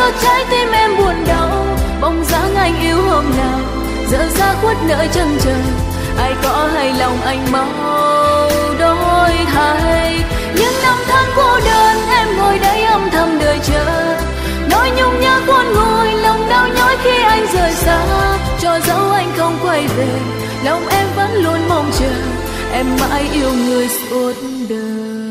cho trái tim em buồn đau. Bóng dáng anh yêu hôm nào giờ ra khuất nơi chân trời, ai có hay lòng anh mau đổi thay. Những năm tháng cô đơn em ngồi đây âm thầm đợi chờ, nỗi nhung nhớ cuốn ngôi lòng đau nhói khi anh rời xa. Cho dẫu anh không quay về, lòng em vẫn luôn mong chờ em mãi yêu người suốt đời.